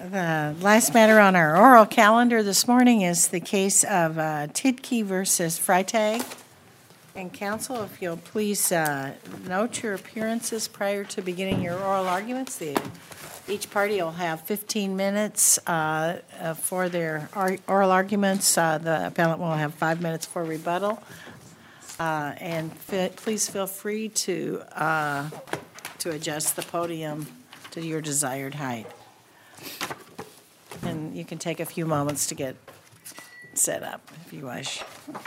The last matter on our oral calendar this morning is the case of Tidkey versus Freitag. And counsel, if you'll please note your appearances prior to beginning your oral arguments. Each party will have 15 minutes for their oral arguments. The appellant will have 5 minutes for rebuttal. And please feel free to adjust the podium to your desired height. And you can take a few moments to get set up if you wish.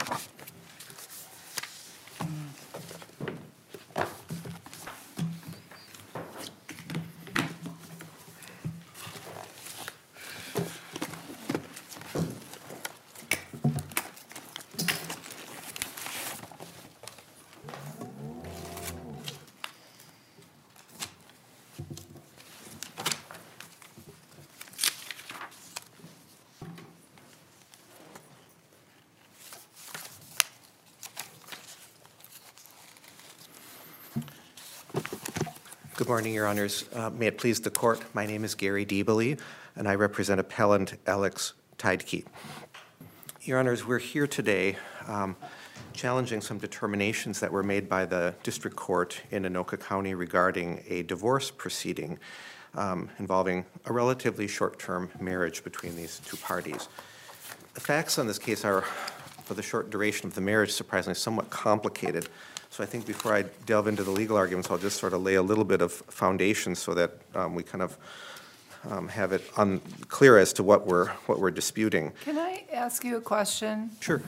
Good morning, Your Honors. May it please the Court, my name is Gary Diebele, and I represent Appellant Alex Tidkey. Your Honors, we're here today challenging some determinations that were made by the District Court in Anoka County regarding a divorce proceeding involving a relatively short-term marriage between these two parties. The facts on this case are, for the short duration of the marriage, surprisingly somewhat complicated. So I think before I delve into the legal arguments, I'll just sort of lay a little bit of foundation so that we kind of have it clear as to what we're disputing. Can I ask you a question? Sure.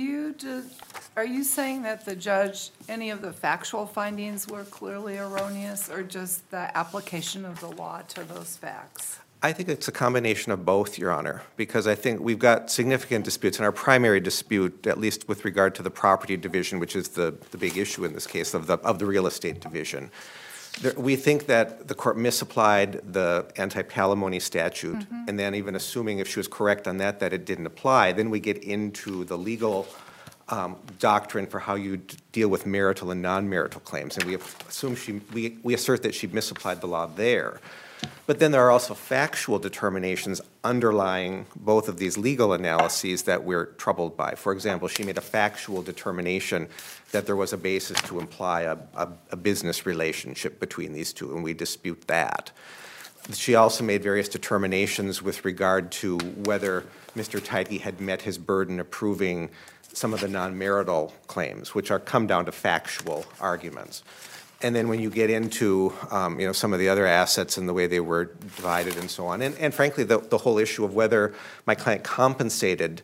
Are you saying that the judge, any of the factual findings were clearly erroneous, or just the application of the law to those facts? I think it's a combination of both, Your Honor, because I think we've got significant disputes, and our primary dispute, at least with regard to the property division, which is the big issue in this case of the real estate division. We think that the court misapplied the anti-palimony statute, and then even assuming if she was correct on that it didn't apply, then we get into the legal doctrine for how you deal with marital and non-marital claims, and we assert that she misapplied the law there. But then there are also factual determinations underlying both of these legal analyses that we're troubled by. For example, she made a factual determination that there was a basis to imply a business relationship between these two, and we dispute that. She also made various determinations with regard to whether Mr. Tidkey had met his burden of proving some of the non-marital claims, which come down to factual arguments. And then when you get into some of the other assets and the way they were divided and so on, and frankly the whole issue of whether my client compensated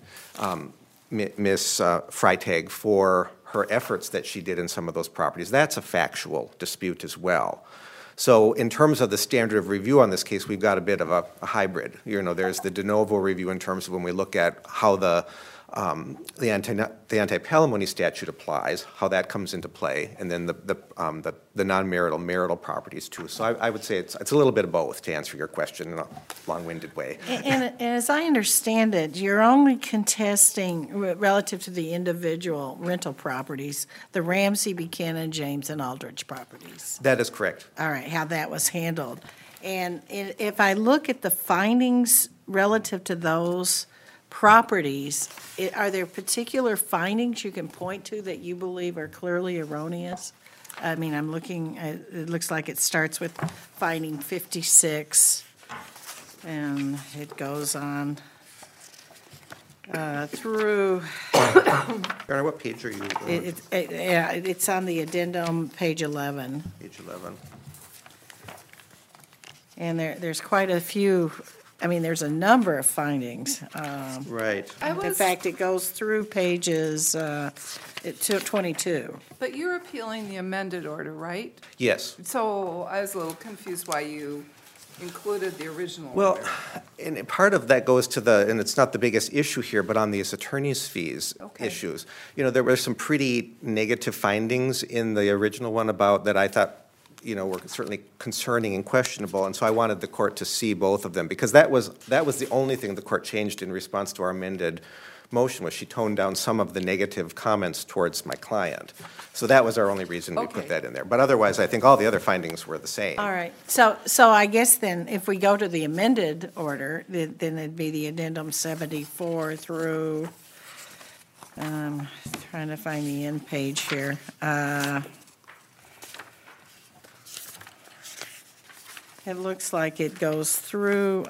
Ms. Freitag for her efforts that she did in some of those properties, that's a factual dispute as well. So in terms of the standard of review on this case, we've got a bit of a hybrid. There's the de novo review in terms of when we look at how the anti-palimony statute applies, how that comes into play, and then the non-marital marital properties too. So I would say it's a little bit of both, to answer your question in a long-winded way. And as I understand it, you're only contesting relative to the individual rental properties, the Ramsey, Buchanan, James, and Aldrich properties. That is correct. All right, how that was handled. And if I look at the findings relative to those properties, are there particular findings you can point to that you believe are clearly erroneous? I mean, I'm looking, it looks like it starts with finding 56, and it goes on through. Your what page are you? It's on the addendum, page 11. Page 11. And there's quite a few. I mean, there's a number of findings. Right. In fact, it goes through pages 22. But you're appealing the amended order, right? Yes. So I was a little confused why you included the original Well, order. and part of that goes to and it's not the biggest issue here, but on these attorney's fees issues. There were some pretty negative findings in the original one about that I thought were certainly concerning and questionable, and so I wanted the court to see both of them, because that was the only thing the court changed in response to our amended motion was she toned down some of the negative comments towards my client. So that was our only reason we put Okay. that in there. But otherwise, I think all the other findings were the same. All right, so I guess then, if we go to the amended order, then it'd be the addendum 74 through, trying to find the end page here. It looks like it goes through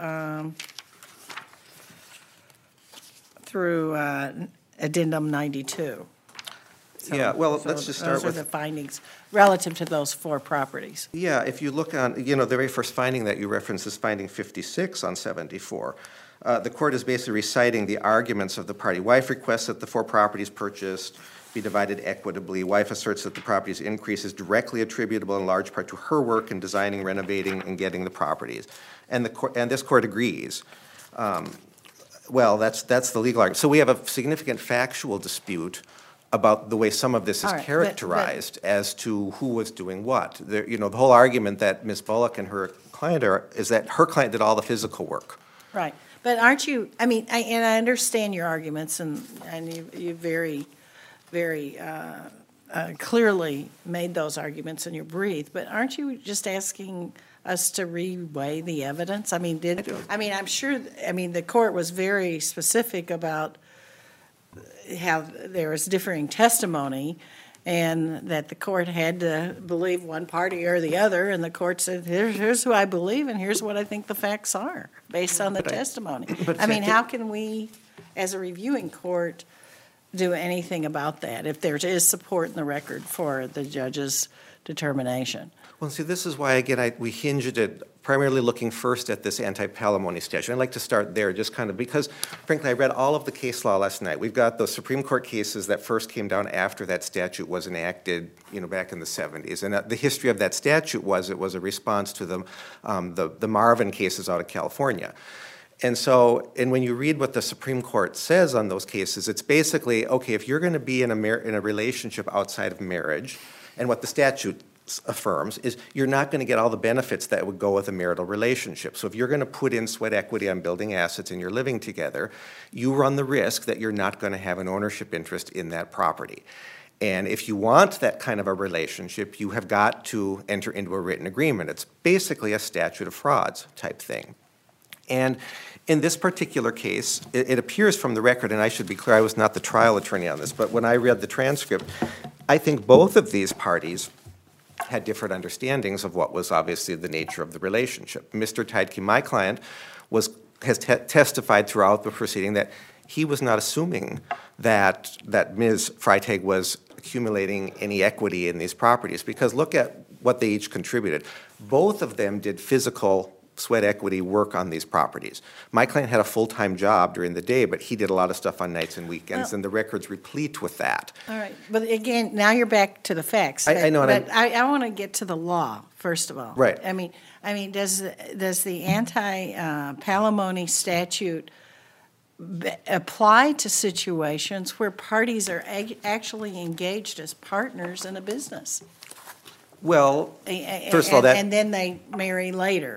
addendum 92. So- Yeah, well, so let's just start Those are with. the findings relative to those 4 properties. Yeah, if you look on, the very first finding that you referenced is finding 56 on 74. The court is basically reciting the arguments of the party. Wife requests that the 4 properties purchased be divided equitably. Wife asserts that the property's increase is directly attributable in large part to her work in designing, renovating, and getting the properties. And this court agrees. Well, that's the legal argument. So we have a significant factual dispute about the way some of this is All right, but- characterized as to who was doing what. The whole argument that Ms. Bullock and her client is that her client did all the physical work. Right, but aren't you, and I understand your arguments, and you very, very clearly made those arguments in your brief, but aren't you just asking us to reweigh the evidence? I'm sure, the court was very specific about how there was differing testimony, and that the court had to believe one party or the other, and the court said, here's who I believe, and here's what I think the facts are, based on the testimony. How can we, as a reviewing court, do anything about that, if there is support in the record for the judge's determination? Well, see, this is why, again, we hinged it primarily looking first at this anti-palimony statute. I'd like to start there, just kind of, because, frankly, I read all of the case law last night. We've got those Supreme Court cases that first came down after that statute was enacted, back in the 70s. And the history of that statute was it was a response to the Marvin cases out of California. And when you read what the Supreme Court says on those cases, it's basically, okay, if you're going to be in a relationship outside of marriage, and what the statute affirms is you're not going to get all the benefits that would go with a marital relationship. So if you're going to put in sweat equity on building assets and you're living together, you run the risk that you're not going to have an ownership interest in that property. And if you want that kind of a relationship, you have got to enter into a written agreement. It's basically a statute of frauds type thing. And in this particular case, it appears from the record, and I should be clear, I was not the trial attorney on this, but when I read the transcript, I think both of these parties had different understandings of what was obviously the nature of the relationship. Mr. Teitke, my client, has testified throughout the proceeding that he was not assuming that Ms. Freitag was accumulating any equity in these properties, because look at what they each contributed. Both of them did physical sweat equity work on these properties. My client had a full-time job during the day, but he did a lot of stuff on nights and weekends, and the record's replete with that. All right, but again, now you're back to the facts. I know, But I want to get to the law, first of all. Right. Does the anti-palimony statute apply to situations where parties are actually engaged as partners in a business? Well, first of all, that... And then they marry later.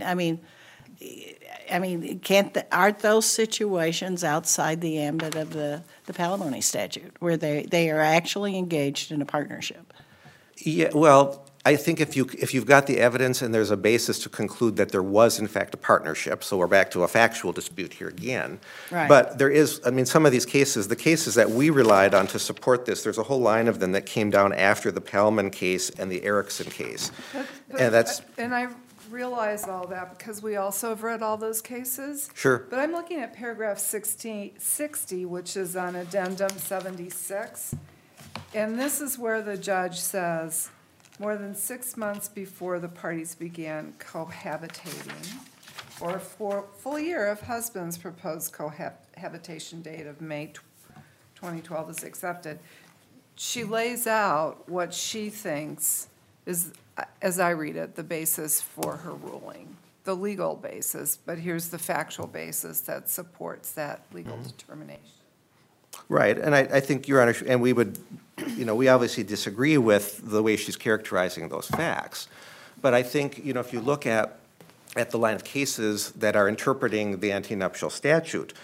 Aren't those situations outside the ambit of the palimony statute, where they are actually engaged in a partnership? Yeah, well, I think if you've got the evidence and there's a basis to conclude that there was in fact a partnership, so we're back to a factual dispute here again. Right. But there is, some of these cases, the cases that we relied on to support this, there's a whole line of them that came down after the Palman case and the Erickson case. And I realize all that because we also have read all those cases. Sure. But I'm looking at paragraph 60, which is on addendum 76. And this is where the judge says, more than 6 months before the parties began cohabitating, or for a full year of husband's proposed cohabitation date of May 2012 is accepted, she lays out what she thinks is, as I read it, the basis for her ruling, the legal basis, but here's the factual basis that supports that legal determination. Right, and I think, Your Honor, and we would, we obviously disagree with the way she's characterizing those facts. But I think, if you look at the line of cases that are interpreting the antenuptial statute,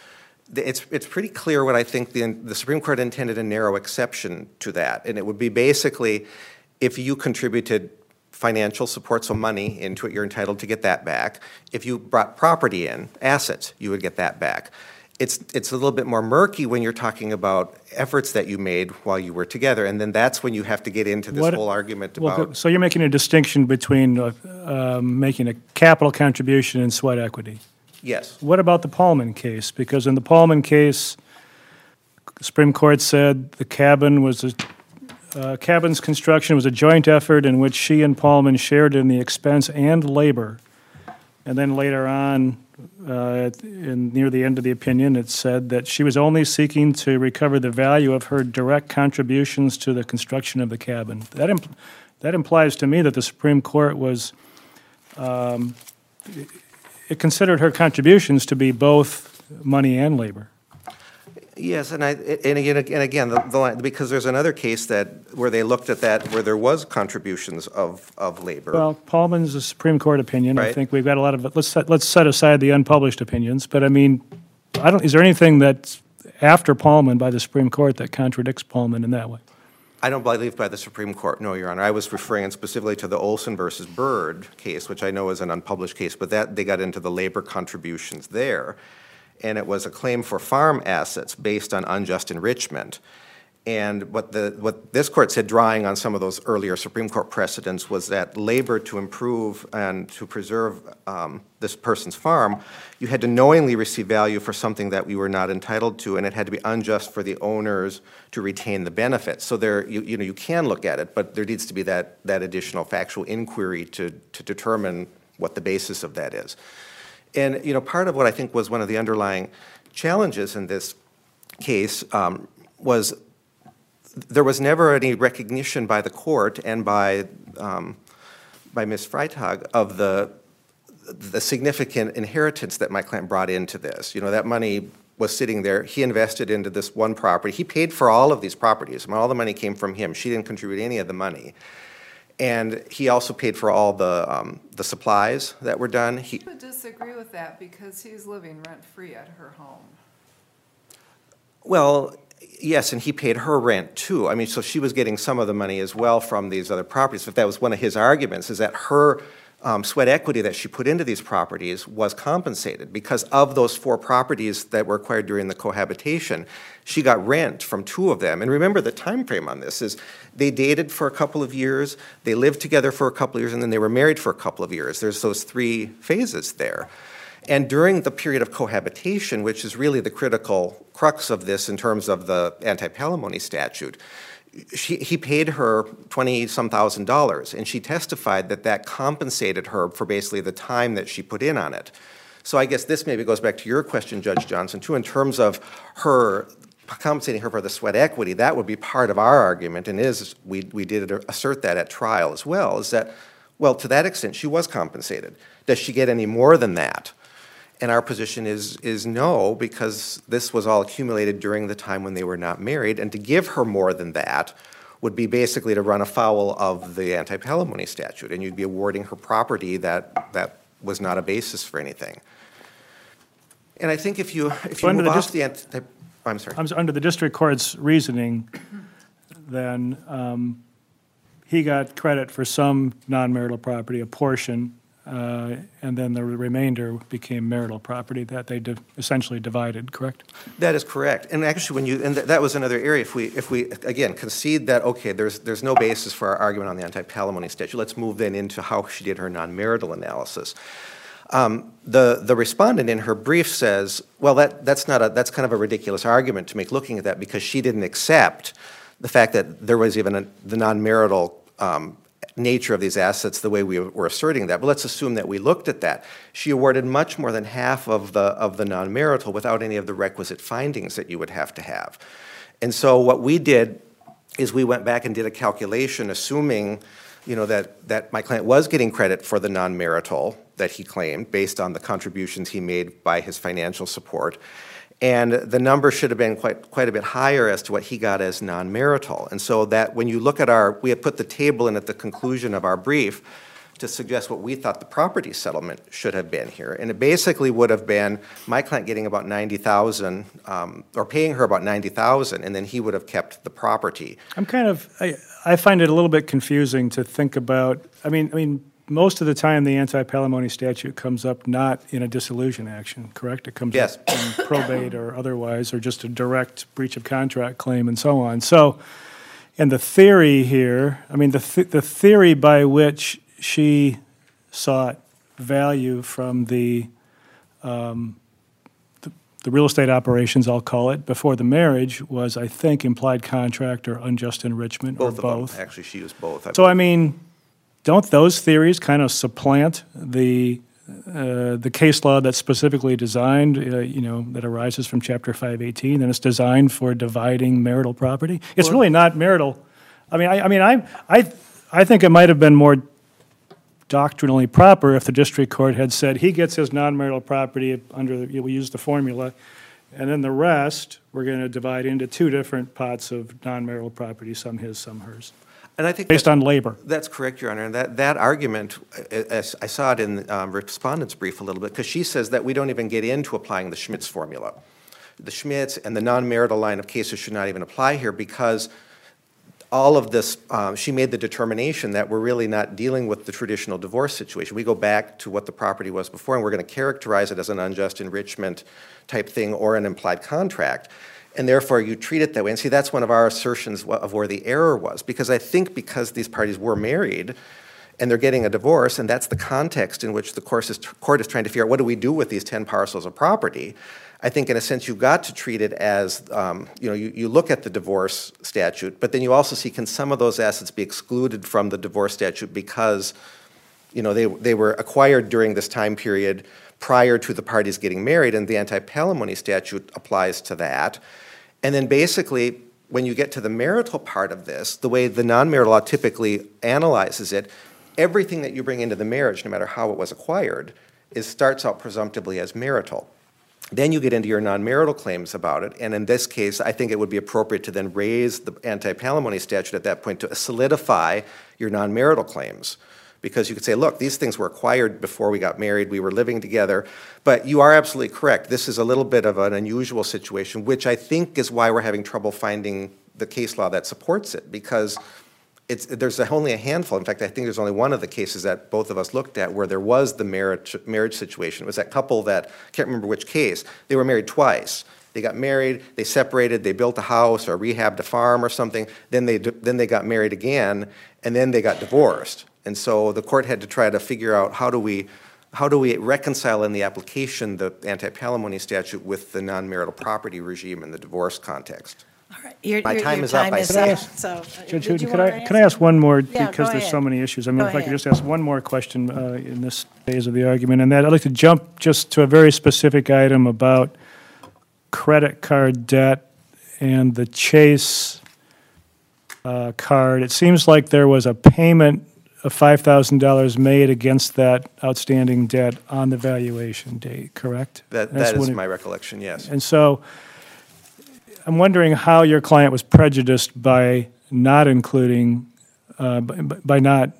It's pretty clear what I think the Supreme Court intended a narrow exception to that, and it would be basically if you contributed financial support, so money into it, you're entitled to get that back. If you brought property in, assets, you would get that back. It's a little bit more murky when you're talking about efforts that you made while you were together, and then that's when you have to get into this whole argument about. So you're making a distinction between making a capital contribution and sweat equity. Yes. What about the Paulman case? Because in the Paulman case, the Supreme Court said the cabin's construction was a joint effort in which she and Paulman shared in the expense and labor. And then later on, near the end of the opinion, it said that she was only seeking to recover the value of her direct contributions to the construction of the cabin. That implies to me that the Supreme Court was, it considered her contributions to be both money and labor. Yes, and again, because there's another case where they looked at that where there was contributions of labor. Well, Paulman's a Supreme Court opinion. Right. I think we've got a lot of it. Let's set aside the unpublished opinions. But I mean, is there anything that's after Paulman by the Supreme Court that contradicts Paulman in that way? I don't believe by the Supreme Court, no, Your Honor. I was referring specifically to the Olson versus Byrd case, which I know is an unpublished case, but that they got into the labor contributions there. And it was a claim for farm assets based on unjust enrichment. And what this court said, drawing on some of those earlier Supreme Court precedents, was that labor to improve and to preserve this person's farm, you had to knowingly receive value for something that we were not entitled to, and it had to be unjust for the owners to retain the benefit. So there, you can look at it, but there needs to be that additional factual inquiry to determine what the basis of that is. And part of what I think was one of the underlying challenges in this case was there was never any recognition by the court and by Ms. Freitag of the significant inheritance that my client brought into this. That money was sitting there. He invested into this one property. He paid for all of these properties. All the money came from him. She didn't contribute any of the money. And he also paid for all the supplies that were done. I would disagree with that because he's living rent-free at her home. Well, yes, and he paid her rent too. I mean, so she was getting some of the money as well from these other properties. But that was one of his arguments, is that her sweat equity that she put into these properties was compensated because of those 4 properties that were acquired during the cohabitation. She got rent from 2 of them. And remember, the time frame on this is they dated for a couple of years, they lived together for a couple of years, and then they were married for a couple of years. There's those 3 phases there. And during the period of cohabitation, which is really the critical crux of this in terms of the anti-palimony statute, he paid her $20-some thousand, and she testified that compensated her for basically the time that she put in on it. So I guess this maybe goes back to your question, Judge Johnson, too, in terms of her compensating her for the sweat equity. That would be part of our argument, and we did assert that at trial as well, is that, well, to that extent, she was compensated. Does she get any more than that? And our position is no, because this was all accumulated during the time when they were not married, and to give her more than that would be basically to run afoul of the anti-palimony statute, and you'd be awarding her property that was not a basis for anything. And I think if you move off the I'm sorry. Under the district court's reasoning, then he got credit for some non-marital property, a portion, and then the remainder became marital property that they essentially divided, correct? That is correct. And actually, that was another area. If we again concede that okay, there's no basis for our argument on the anti-palimony statute, let's move then into how she did her non-marital analysis. The respondent in her brief says, well, that's kind of a ridiculous argument to make looking at that because she didn't accept the fact that there was even the non-marital nature of these assets the way we were asserting that. But let's assume that we looked at that. She awarded much more than half of the non-marital without any of the requisite findings that you would have to have. And so what we did is we went back and did a calculation assuming that my client was getting credit for the non-marital that he claimed based on the contributions he made by his financial support. And the number should have been quite a bit higher as to what he got as non-marital. And so that when you look at we had put the table in at the conclusion of our brief to suggest what we thought the property settlement should have been here. And it basically would have been my client getting about $90,000, or paying her about $90,000, and then he would have kept the property. I find it a little bit confusing to think about, I mean, most of the time, the anti-palimony statute comes up not in a dissolution action, correct? It comes Yes. up in probate or otherwise, or just a direct breach of contract claim and so on. So, and the theory here, I mean, the theory by which she sought value from the real estate operations, I'll call it, before the marriage was, I think, implied contract or unjust enrichment, or Both both. of them. Actually, she used both. So, I mean, don't those theories kind of supplant the case law that's specifically designed, that arises from Chapter 518, and it's designed for dividing marital property? It's really not marital. I think it might have been more doctrinally proper if the district court had said he gets his non-marital property we use the formula, and then the rest we're going to divide into two different pots of non-marital property, some his, some hers. And I think based on labor. That's correct, Your Honor. And that argument, as I saw it in the respondent's brief a little bit, because she says that we don't even get into applying the Schmitz formula. The Schmitz and the non-marital line of cases should not even apply here because all of this, she made the determination that we're really not dealing with the traditional divorce situation. We go back to what the property was before, and we're going to characterize it as an unjust enrichment type thing or an implied contract. And therefore, you treat it that way. And see, that's one of our assertions of where the error was. Because I think because these parties were married and they're getting a divorce, and that's the context in which the court is trying to figure out what do we do with these 10 parcels of property, I think in a sense you've got to treat it as, you look at the divorce statute, but then you also see can some of those assets be excluded from the divorce statute because, they were acquired during this time period prior to the parties getting married, and the anti-palimony statute applies to that. And then basically, when you get to the marital part of this, the way the non-marital law typically analyzes it, everything that you bring into the marriage, no matter how it was acquired, starts out presumptively as marital. Then you get into your non-marital claims about it, and in this case, I think it would be appropriate to then raise the anti-palimony statute at that point to solidify your non-marital claims. Because you could say, look, these things were acquired before we got married, we were living together, but you are absolutely correct. This is a little bit of an unusual situation, which I think is why we're having trouble finding the case law that supports it, because there's only a handful. In fact, I think there's only one of the cases that both of us looked at where there was the marriage situation. It was that couple that, I can't remember which case, they were married twice. They got married, they separated, they built a house or rehabbed a farm or something, then they got married again, and then they got divorced. And so the court had to try to figure out how do we reconcile in the application the anti-palimony statute with the non-marital property regime in the divorce context. All right. My time is up. Judge Hooten, can I ask one more, Yeah, because go there's so ahead. many issues. I mean, Go if I could ahead. just ask one more question in this phase of the argument, and that I'd like to jump just to a very specific item about credit card debt and the Chase card. It seems like there was a payment of $5,000 made against that outstanding debt on the valuation date, correct? That That's is when it- my recollection, yes. And so I'm wondering how your client was prejudiced by not including, the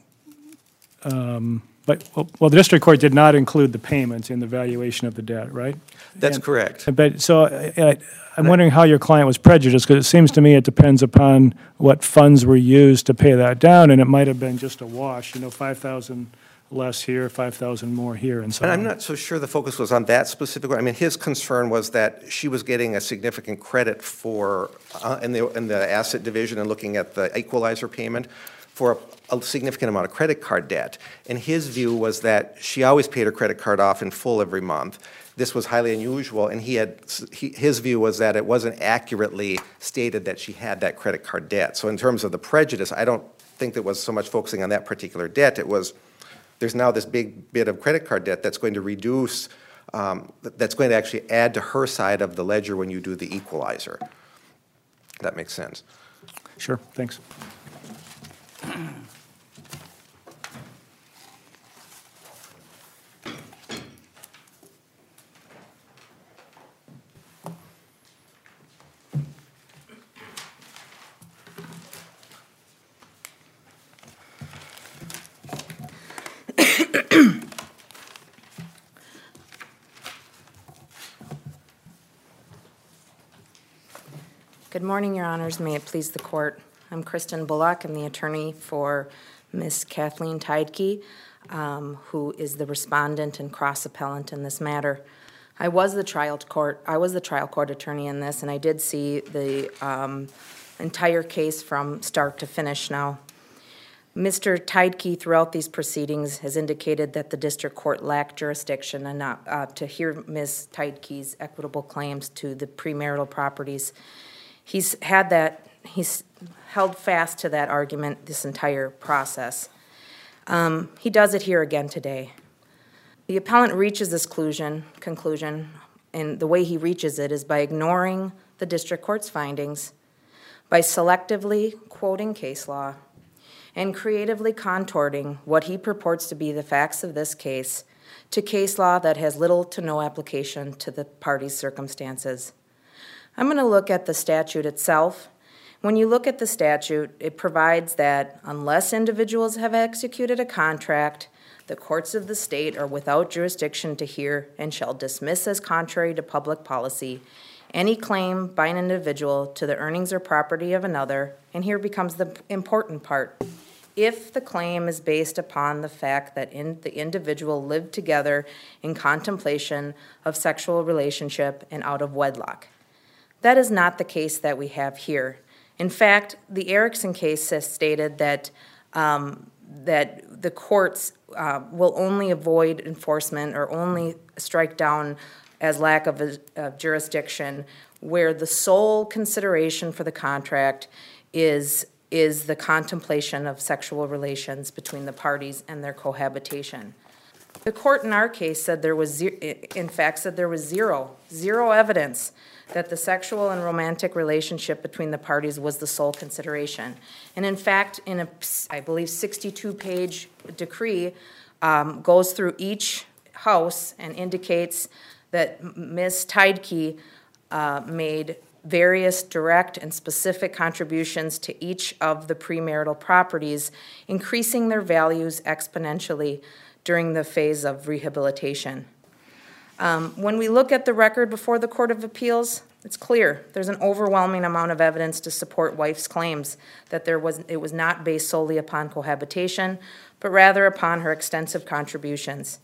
district court did not include the payment in the valuation of the debt, right? That's correct. But so I'm wondering how your client was prejudiced, because it seems to me it depends upon what funds were used to pay that down, and it might have been just a wash, $5,000 less here, $5,000 more here, and so on. And I'm not so sure the focus was on that specific one. I mean, his concern was that she was getting a significant credit for, in the asset division and looking at the equalizer payment, for a significant amount of credit card debt. And his view was that she always paid her credit card off in full every month. This was highly unusual, and his view was that it wasn't accurately stated that she had that credit card debt. So in terms of the prejudice, I don't think it was so much focusing on that particular debt. It was, there's now this big bit of credit card debt that's going to reduce, that's going to actually add to her side of the ledger when you do the equalizer. That makes sense. Sure, thanks. Good morning, Your Honors. May it please the Court. I'm Kristen Bullock. I'm the attorney for Ms. Kathleen Teidke, who is the respondent and cross-appellant in this matter. I was the trial court attorney in this, and I did see the entire case from start to finish now. Mr. Teidke, throughout these proceedings, has indicated that the district court lacked jurisdiction to hear Ms. Teidke's equitable claims to the premarital properties. He's held fast to that argument this entire process. He does it here again today. The appellant reaches this conclusion, and the way he reaches it is by ignoring the district court's findings, by selectively quoting case law, and creatively contorting what he purports to be the facts of this case to case law that has little to no application to the parties' circumstances. I'm going to look at the statute itself. When you look at the statute, it provides that unless individuals have executed a contract, the courts of the state are without jurisdiction to hear and shall dismiss as contrary to public policy any claim by an individual to the earnings or property of another, and here becomes the important part. If the claim is based upon the fact that the individual lived together in contemplation of sexual relationship and out of wedlock. That is not the case that we have here. In fact, the Erickson case has stated that the courts will only avoid enforcement or only strike down as lack of jurisdiction where the sole consideration for the contract is the contemplation of sexual relations between the parties and their cohabitation. The court in our case said there was zero evidence that the sexual and romantic relationship between the parties was the sole consideration. And in fact, in a, I believe, 62-page decree, goes through each house and indicates that Ms. Teidke made various direct and specific contributions to each of the premarital properties, increasing their values exponentially during the phase of rehabilitation. When we look at the record before the Court of Appeals, it's clear there's an overwhelming amount of evidence to support wife's claims that it was not based solely upon cohabitation, but rather upon her extensive contributions.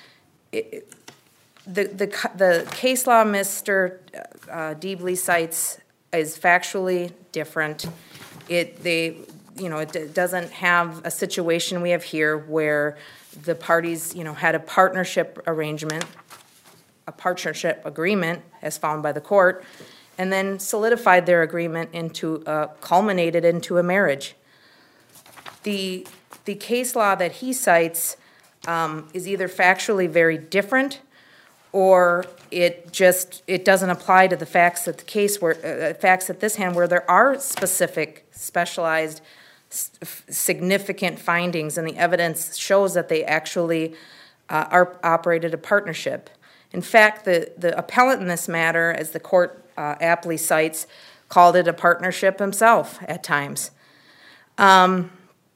The case law Mr. Deebly cites is factually different. It doesn't have a situation we have here where the parties, had a partnership arrangement, a partnership agreement as found by the court, and then solidified their agreement culminated into a marriage. The case law that he cites is either factually very different, or it doesn't apply to the facts at the case facts at this hand where there are specific, specialized, significant findings, and the evidence shows that they actually operated a partnership. In fact, the appellant in this matter, as the court aptly cites, called it a partnership himself at times. I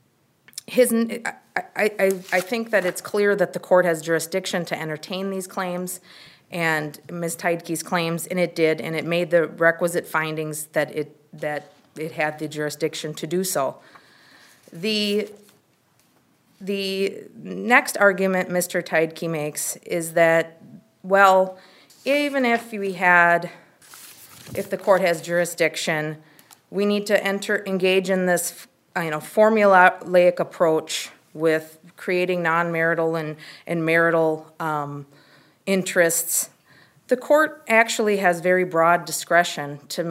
think that it's clear that the court has jurisdiction to entertain these claims and Ms. Teidke's claims, and it did, and it made the requisite findings that it had the jurisdiction to do so. The next argument Mr. Teidke makes is that, well, even if the court has jurisdiction, we need to engage in this formulaic approach with creating non-marital and marital interests. The court actually has very broad discretion to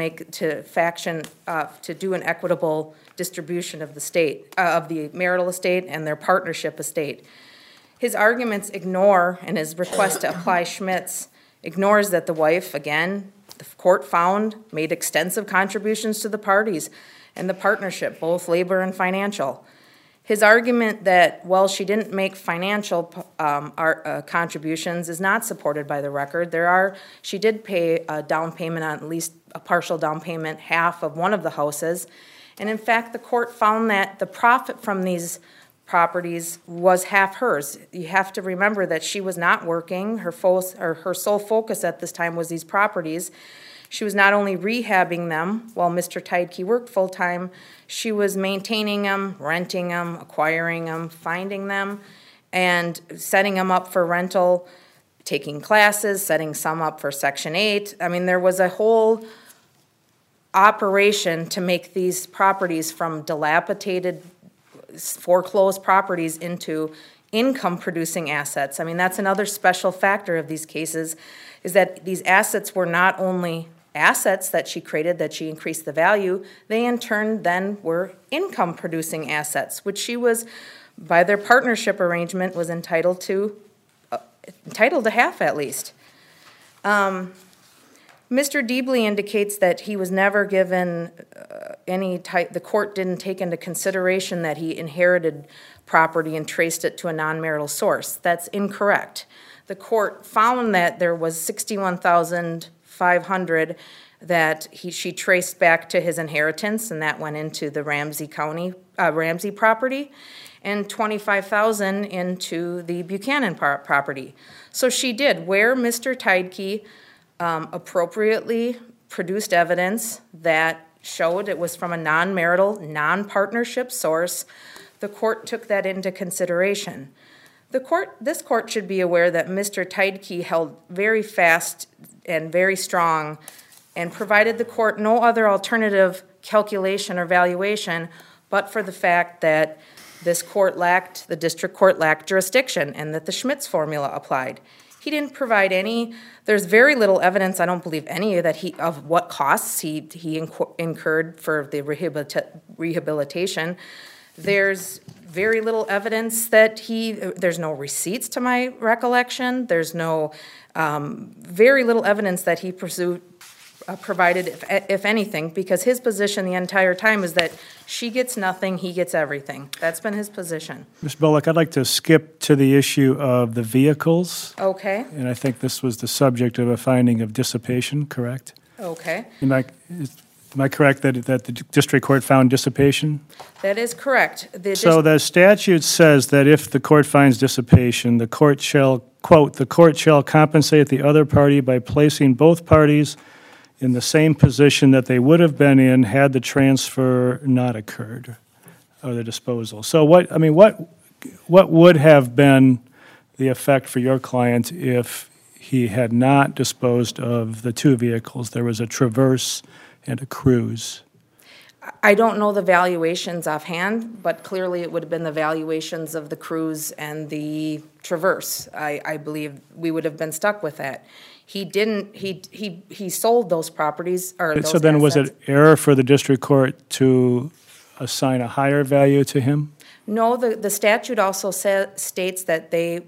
do an equitable distribution of the marital estate and their partnership estate. His arguments ignore, and his request to apply Schmitz ignores that the wife, again, the court found, made extensive contributions to the parties and the partnership, both labor and financial. His argument that, well, she didn't make financial contributions is not supported by the record. She did pay a down payment on at least a partial down payment, half of one of the houses. And in fact, the court found that the profit from these properties was half hers. You have to remember that she was not working. Her sole focus at this time was these properties. She was not only rehabbing them while Mr. Tiedtke worked full-time, she was maintaining them, renting them, acquiring them, finding them, and setting them up for rental, taking classes, setting some up for Section 8. I mean, there was a whole operation to make these properties from dilapidated, foreclosed properties into income-producing assets. I mean, that's another special factor of these cases, is that these assets were not only assets that she created, that she increased the value, they in turn then were income-producing assets, which she was, by their partnership arrangement, was entitled to half at least. Mr. Deebly indicates that he was never given the court didn't take into consideration that he inherited property and traced it to a non-marital source. That's incorrect. The court found that there was $61,500 that she traced back to his inheritance, and that went into the Ramsey property, and $25,000 into the Buchanan property. So she did. Where Mr. Tiedtke appropriately produced evidence that showed it was from a non-marital, non-partnership source, the court took that into consideration. This court should be aware that Mr. Tiedtke held very fast and very strong and provided the court no other alternative calculation or valuation but for the fact that the district court lacked jurisdiction and that the Schmitz formula applied. He didn't provide there's very little evidence, I don't believe any, of what costs he incurred for the rehabilitation. There's very little evidence that there's no receipts to my recollection. There's very little evidence that he provided, if anything, because his position the entire time is that she gets nothing, he gets everything. That's been his position. Ms. Bullock, I'd like to skip to the issue of the vehicles. Okay. And I think this was the subject of a finding of dissipation, correct? Okay. Am I correct that the district court found dissipation? That is correct. So the statute says that if the court finds dissipation, the court shall, quote, the court shall compensate the other party by placing both parties in the same position that they would have been in had the transfer not occurred, or the disposal. So what would have been the effect for your client if he had not disposed of the two vehicles? There was a Traverse and a Cruise. I don't know the valuations offhand, but clearly it would have been the valuations of the Cruise and the Traverse. I believe we would have been stuck with that. He didn't. He sold those properties or those So then, assets. was it error for the district court to assign a higher value to him? No, the statute also states that the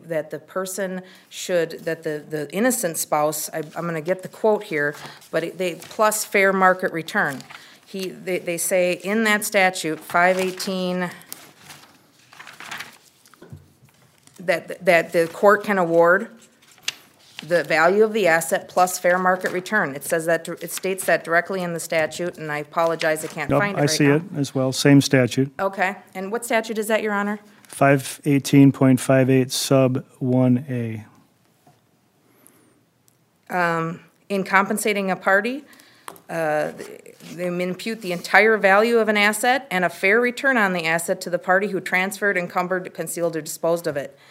innocent spouse. I'm going to get the quote here, but they plus fair market return. They say in that statute 518 that the court can award the value of the asset plus fair market return. It says that, it states that directly in the statute, and I apologize, I can't find it right now. I see it as well, same statute. Okay, and what statute is that, Your Honor? 518.58 sub 1A. In compensating a party, they impute the entire value of an asset and a fair return on the asset to the party who transferred, encumbered, concealed, or disposed of it.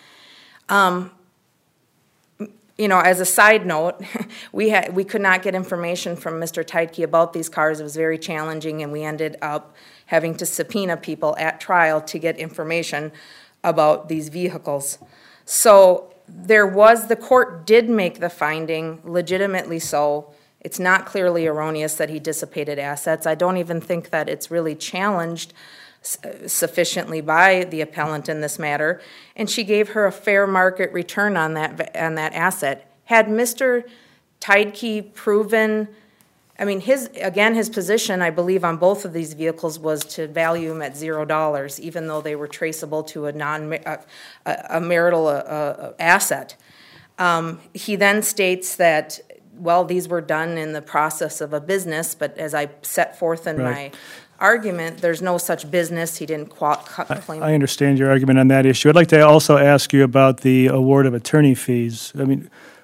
As a side note, we could not get information from Mr. Tiedtke about these cars. It was very challenging, and we ended up having to subpoena people at trial to get information about these vehicles. So the court did make the finding, legitimately so. It's not clearly erroneous that he dissipated assets. I don't even think that it's really challenged sufficiently by the appellant in this matter, and she gave her a fair market return on that asset. Had Mr. Tiedtke proven, his position, I believe, on both of these vehicles was to value them at $0, even though they were traceable to a marital asset. He then states that, these were done in the process of a business, but as I set forth in my argument, there's no such business. He didn't claim. I understand your argument on that issue. I'd like to also ask you about the award of attorney fees.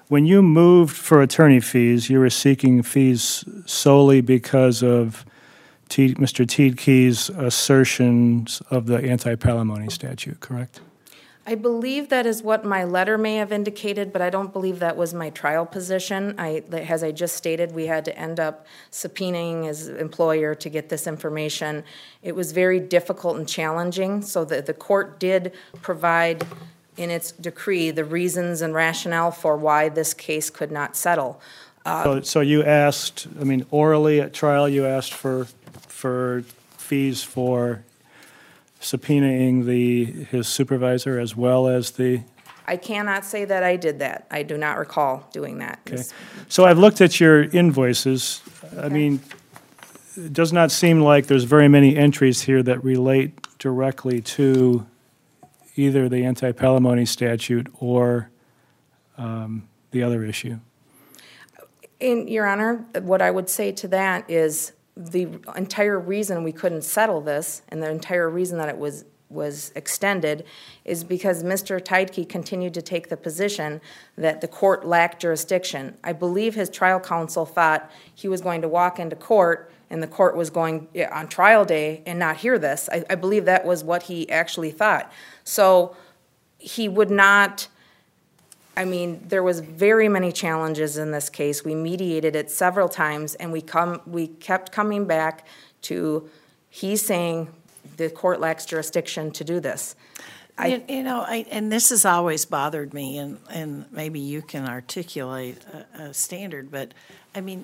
when you moved for attorney fees, you were seeking fees solely because of Mr. Tiedtke's assertions of the anti-palimony statute, correct? I believe that is what my letter may have indicated, but I don't believe that was my trial position. As I just stated, we had to end up subpoenaing his employer to get this information. It was very difficult and challenging, so the court did provide in its decree the reasons and rationale for why this case could not settle. So you asked, I mean, orally at trial, you asked for fees for subpoenaing his supervisor as well as the... I cannot say that I did that. I do not recall doing that. Okay. So I've looked at your invoices. I mean, it does not seem like there's very many entries here that relate directly to either the anti-palimony statute or the other issue. Your Honor, what I would say to that is the entire reason we couldn't settle this and the entire reason that it was extended is because Mr. Tiedtke continued to take the position that the court lacked jurisdiction. I believe his trial counsel thought he was going to walk into court and the court was going on trial day and not hear this. I believe that was what he actually thought. So he would not... I mean, there was very many challenges in this case. We mediated it several times, and we kept coming back to he's saying the court lacks jurisdiction to do this. And this has always bothered me, and maybe you can articulate a standard, but I mean,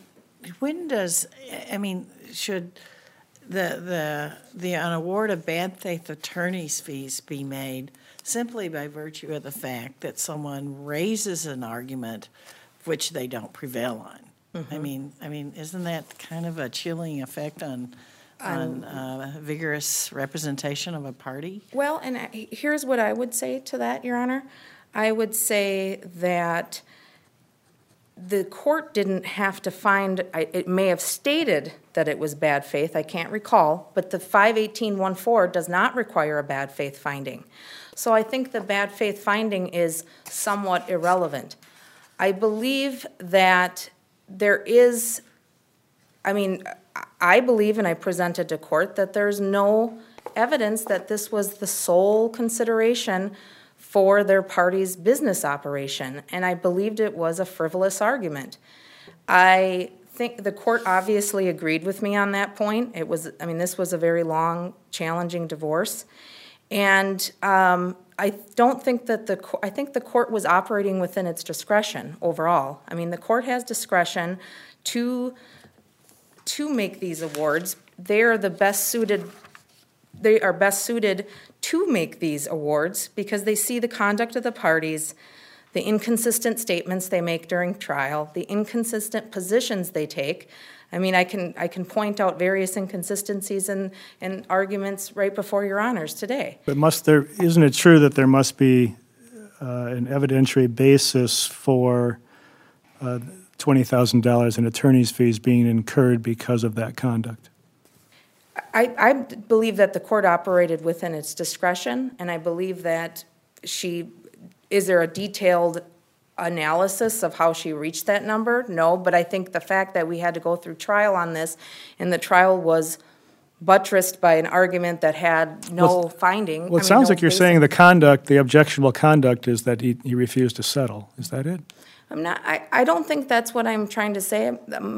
should an award of bad faith attorney's fees be made simply by virtue of the fact that someone raises an argument which they don't prevail on? Mm-hmm. I mean, isn't that kind of a chilling effect on vigorous representation of a party? Well, and here's what I would say to that, Your Honor. I would say that the court didn't have to find, it may have stated that it was bad faith, I can't recall, but the 518.14 does not require a bad faith finding. So I think the bad faith finding is somewhat irrelevant. I believe that there is, I believe, and I presented to court, that there's no evidence that this was the sole consideration for their party's business operation, and I believed it was a frivolous argument. I think the court obviously agreed with me on that point. This was a very long, challenging divorce, and I don't think that I think the court was operating within its discretion overall. I mean, the court has discretion to make these awards. They are best suited to make these awards because they see the conduct of the parties, the inconsistent statements they make during trial, the inconsistent positions they take. I mean, I can point out various inconsistencies and arguments right before Your Honors today. But isn't it true that there must be an evidentiary basis for $20,000 in attorney's fees being incurred because of that conduct? I believe that the court operated within its discretion, and I believe that is there a detailed analysis of how she reached that number? No, but I think the fact that we had to go through trial on this, and the trial was buttressed by an argument that had no finding. Well, it sounds like you're saying the objectionable conduct is that he refused to settle. Is that it? I don't think that's what I'm trying to say.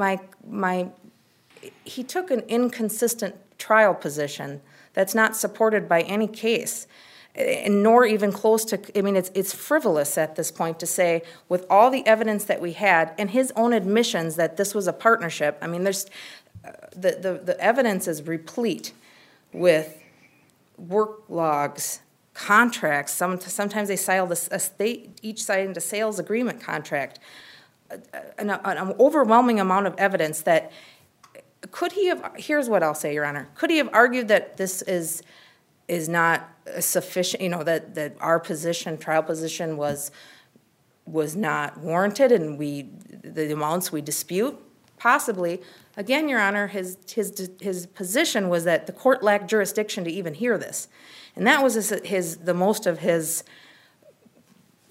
He took an inconsistent trial position that's not supported by any case, and nor even close to, it's frivolous at this point to say, with all the evidence that we had, and his own admissions that this was a partnership, there's, the evidence is replete with work logs, contracts, sometimes they each signed a sales agreement contract, an overwhelming amount of evidence that here's what I'll say, Your Honor, could he have argued that this is not sufficient, that our trial position was not warranted and the amounts we dispute? Possibly. Again, Your Honor, his position was that the court lacked jurisdiction to even hear this. And that was the most of his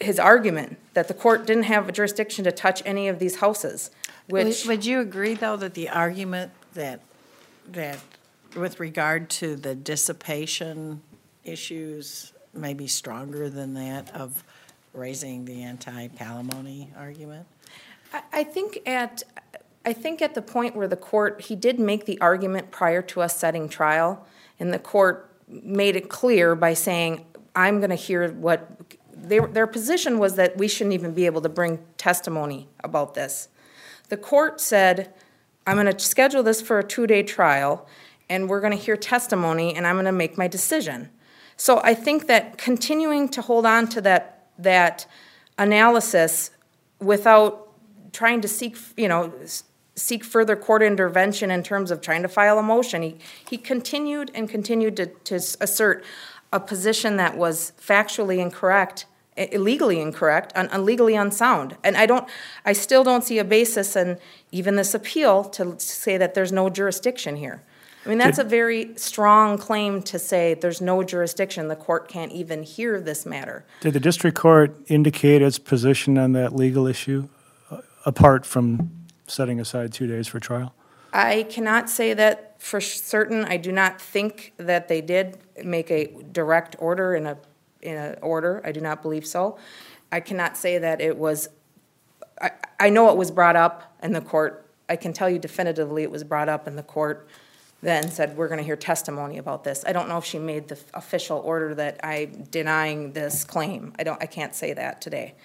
his argument that the court didn't have a jurisdiction to touch any of these houses, which, Would you agree, though, that the argument that with regard to the dissipation issues may be stronger than that of raising the anti-palimony argument? I think at the point where the court, he did make the argument prior to us setting trial, and the court made it clear by saying, I'm going to hear what, their position was that we shouldn't even be able to bring testimony about this. The court said, I'm going to schedule this for a 2-day trial, and we're going to hear testimony, and I'm going to make my decision. So I think that continuing to hold on to that analysis without trying to seek further court intervention in terms of trying to file a motion, he continued to assert a position that was factually incorrect, illegally incorrect, and legally unsound. And I still don't see a basis in even this appeal to say that there's no jurisdiction here. I mean, that's a very strong claim to say there's no jurisdiction. The court can't even hear this matter. Did the district court indicate its position on that legal issue, apart from setting aside 2 days for trial? I cannot say that for certain. I do not think that they did make a direct order in a order. I do not believe so. I cannot say that it was. I know it was brought up in the court. I can tell you definitively it was brought up in the court. Then said we're going to hear testimony about this. I don't know if she made the official order that I'm denying this claim. I can't say that today.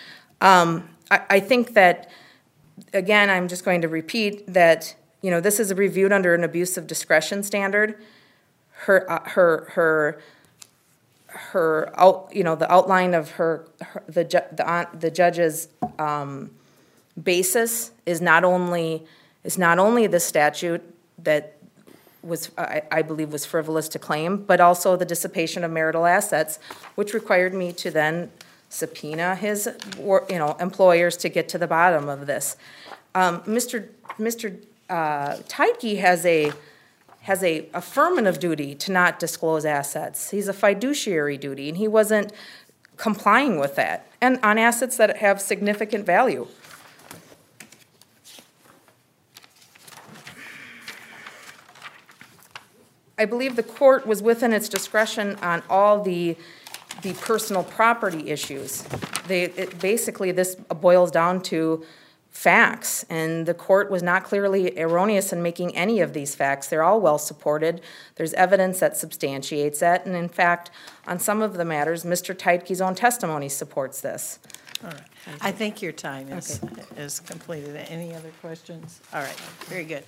I think that, again, I'm just going to repeat that, this is reviewed under an abuse of discretion standard. The outline of the judge's basis is not only the statute that I believe was frivolous to claim, but also the dissipation of marital assets, which required me to then subpoena his employers to get to the bottom of this. Mr. Teitke has a affirmative duty to not disclose assets. He's a fiduciary duty, and he wasn't complying with that, and on assets that have significant value. I believe the court was within its discretion on all the personal property issues. Basically, this boils down to facts, and the court was not clearly erroneous in making any of these facts. They're all well supported. There's evidence that substantiates that, and in fact, on some of the matters, Mr. Teitke's own testimony supports this. All right. I think your time is completed. Any other questions? All right, very good.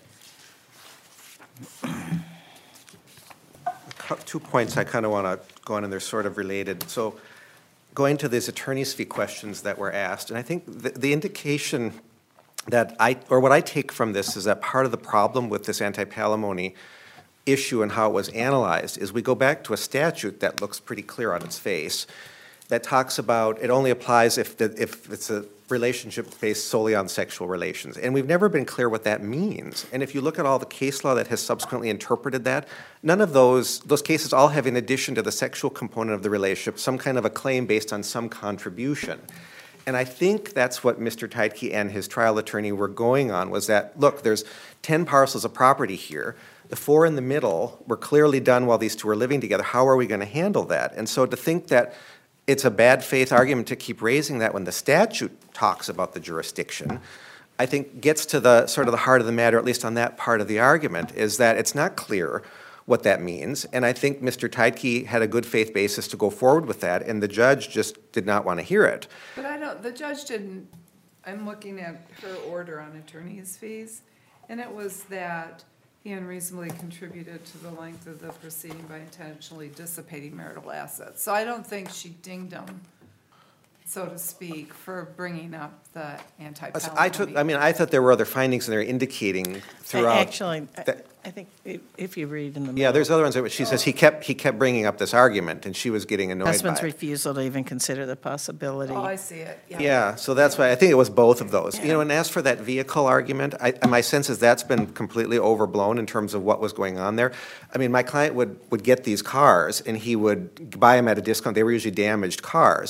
2 points I kind of want to go on, and they're sort of related. So going to these attorney's fee questions that were asked, and I think the indication that what I take from this is that part of the problem with this anti-palimony issue and how it was analyzed is we go back to a statute that looks pretty clear on its face that talks about it only applies if it's a relationship based solely on sexual relations. And we've never been clear what that means. And if you look at all the case law that has subsequently interpreted that, none of those cases all have, in addition to the sexual component of the relationship, some kind of a claim based on some contribution. And I think that's what Mr. Teitke and his trial attorney were going on, was that, look, there's 10 parcels of property here. The 4 in the middle were clearly done while these two were living together. How are we going to handle that? And so to think that it's a bad faith argument to keep raising that when the statute talks about the jurisdiction, I think gets to the sort of the heart of the matter, at least on that part of the argument, is that it's not clear what that means. And I think Mr. Teitke had a good faith basis to go forward with that, and the judge just did not want to hear it. But the judge didn't, I'm looking at her order on attorney's fees, and it was that he unreasonably contributed to the length of the proceeding by intentionally dissipating marital assets. So I don't think she dinged him, so to speak, for bringing up the anti-palimony. I thought there were other findings in there indicating throughout. Actually, I think if you read in the middle. Yeah, there's other ones that she says he kept bringing up this argument, and she was getting annoyed by it. Husband's refusal to even consider the possibility. Oh, I see it, Yeah, so that's why I think it was both of those. And as for that vehicle argument, my sense is that's been completely overblown in terms of what was going on there. I mean, my client would get these cars, and he would buy them at a discount. They were usually damaged cars.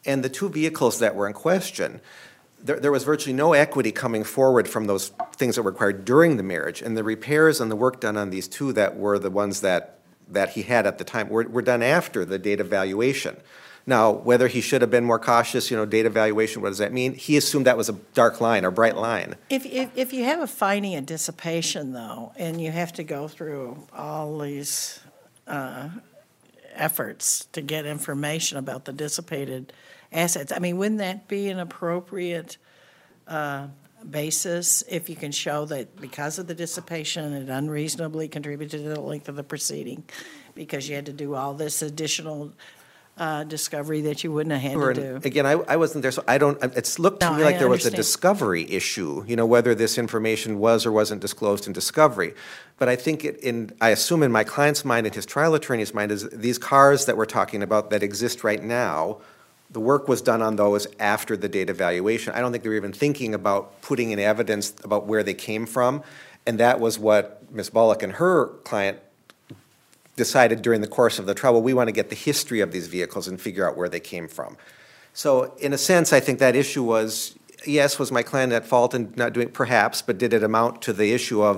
And the two vehicles that were in question, there was virtually no equity coming forward from those things that were required during the marriage. And the repairs and the work done on these two that were the ones that he had at the time were done after the date of valuation. Now, whether he should have been more cautious, date of valuation, what does that mean? He assumed that was a dark line or bright line. If you have a finding of dissipation, though, and you have to go through all these efforts to get information about the dissipated assets, I mean, wouldn't that be an appropriate basis if you can show that because of the dissipation, it unreasonably contributed to the length of the proceeding, because you had to do all this additional discovery that you wouldn't have had to do? Again, I wasn't there, so I don't, it's looked to No, me like I there was a understand. discovery issue, whether this information was or wasn't disclosed in discovery. But I think I assume in my client's mind and his trial attorney's mind is these cars that we're talking about that exist right now, the work was done on those after the date of valuation. I don't think they were even thinking about putting in evidence about where they came from. And that was what Ms. Bullock and her client decided during the course of the trial. Well, we want to get the history of these vehicles and figure out where they came from. So in a sense, I think that issue was, yes, was my client at fault in not doing, perhaps, but did it amount to the issue of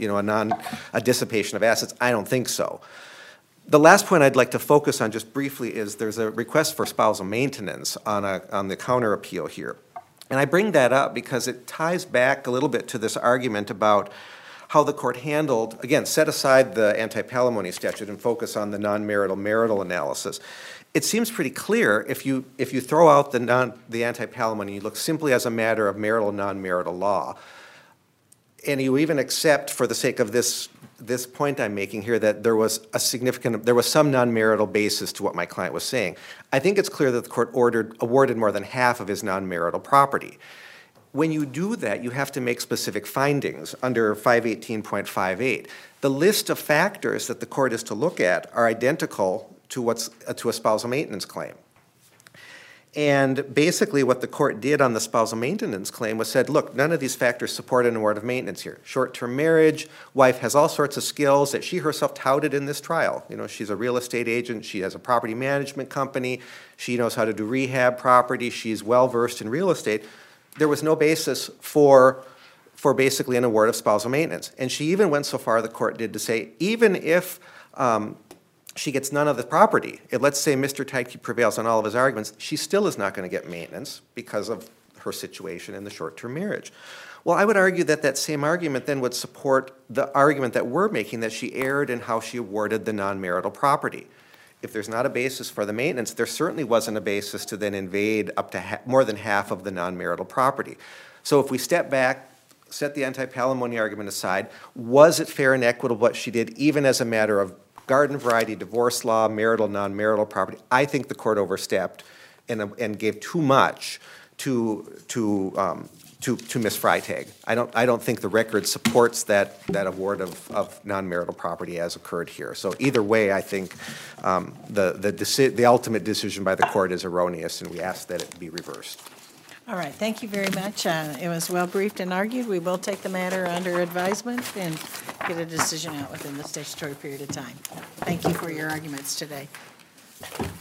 a dissipation of assets? I don't think so. The last point I'd like to focus on just briefly is there's a request for spousal maintenance on the counter appeal here. And I bring that up because it ties back a little bit to this argument about how the court handled, again, set aside the anti-palimony statute and focus on the non-marital marital analysis. It seems pretty clear if you throw out the anti-palimony, you look simply as a matter of marital non-marital law, and you even accept, for the sake of this point I'm making here, that there was some non-marital basis to what my client was saying. I think it's clear that the court awarded more than half of his non-marital property. When you do that, you have to make specific findings under 518.58. The list of factors that the court is to look at are identical to a spousal maintenance claim. And basically what the court did on the spousal maintenance claim was said, look, none of these factors support an award of maintenance here. Short-term marriage, wife has all sorts of skills that she herself touted in this trial. She's a real estate agent, she has a property management company, she knows how to do rehab property, she's well-versed in real estate. There was no basis for basically an award of spousal maintenance. And she even went so far, the court did, to say, even if she gets none of the property, let's say Mr. Teitke prevails on all of his arguments, she still is not going to get maintenance because of her situation in the short-term marriage. Well, I would argue that same argument then would support the argument that we're making, that she erred in how she awarded the non-marital property. If there's not a basis for the maintenance, there certainly wasn't a basis to then invade up to more than half of the non-marital property. So if we step back, set the anti-palimony argument aside, was it fair and equitable what she did, even as a matter of garden variety divorce law, marital, non-marital property? I think the court overstepped and gave too much to Ms. Freitag. I don't think the record supports that award of non-marital property as occurred here. So either way, I think the ultimate decision by the court is erroneous, and we ask that it be reversed. All right, thank you very much. It was well briefed and argued. We will take the matter under advisement and get a decision out within the statutory period of time. Thank you for your arguments today.